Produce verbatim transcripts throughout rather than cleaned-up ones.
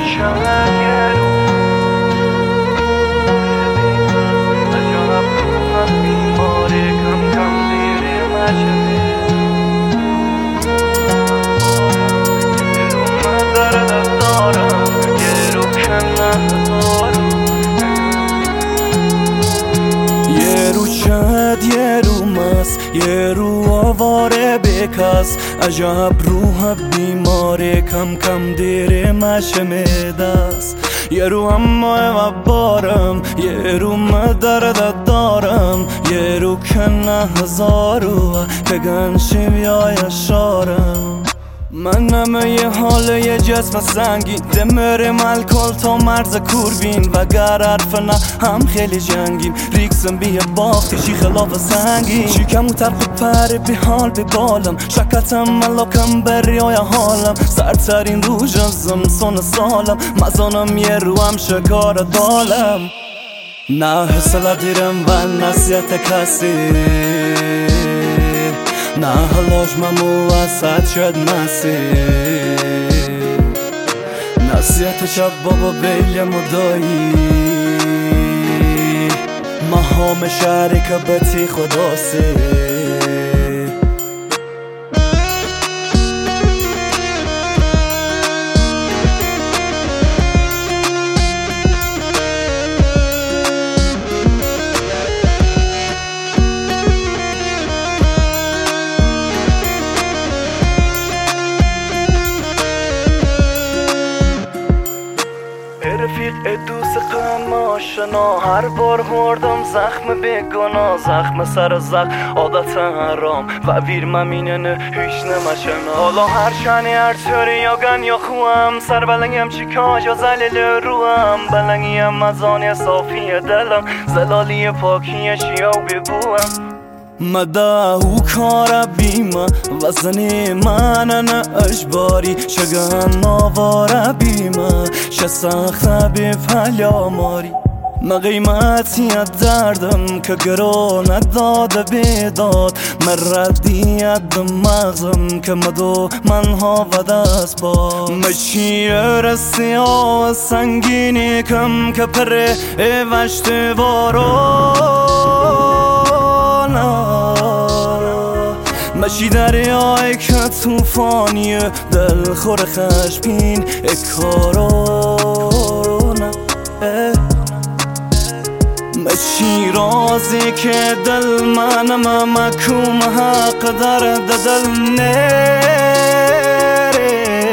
یه رو شد یه رو مست یه رو آواره بکس عجب روح بیماره کم کم دیره مشم دست یه رو اما بارم یه رو مدرد دارم یه رو کنه هزارو که گنشیم یا یشارم منم یه حال یه جسم سنگین دمر ملکل تا مرز کوربین و گر حرف نه هم خیلی جنگیم ریکسم بیه باختیشی خلاف سنگین چیکم و ترخ پر بی حال بی بالم شکتم ملاکم بریای حالم سرترین روژم زمسون سالم مزانم یه روم شکار دالم نه حسل دیرم و نصیحت کسی نه حالاش ممو وسط شد نصیح نصیحت شب بابا بیل مدایی مهام شهری که بتی خداسی رفیق دوست قم آشنا هر بار خوردم زخم بگنا زخم سر زخم عادت حرام و ویر ممینه هیچ نمشنا حالا هر شنی هر طوری یا گن یا خوام سر بلنگم چی کاج و زلیل روام بلنگیم مزانی صافی دلم زلالی پاکی چیا ببوام مداهو کار بیما وزنی منن اجباری شگن نوار بیما شسخت بی پلیا ماری ما قیمتی دردم که گرو نداد بیداد مردیت مغزم که مدو منها و دست با مشیر سیاه سنگینی کم که پر وشت وارو مشی دریای که توفانی دل خور خشبین اکارونا مشی رازی که دل منم مکوم حق درد دل نره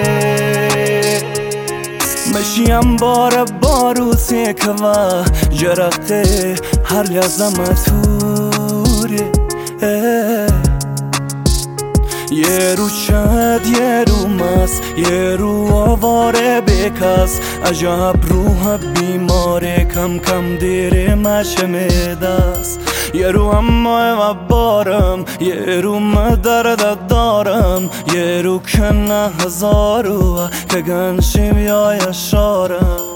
مشی انبار باروسی که و جرقه هر لحظه مطوره یه رو شد یه رو مست یه رو آواره بکس عجب روح بیماره کم کم دیره مشم دست یه رو اما بارم یه رو مدرد دارم یه رو کنه هزارو که گنشیم یا یشارم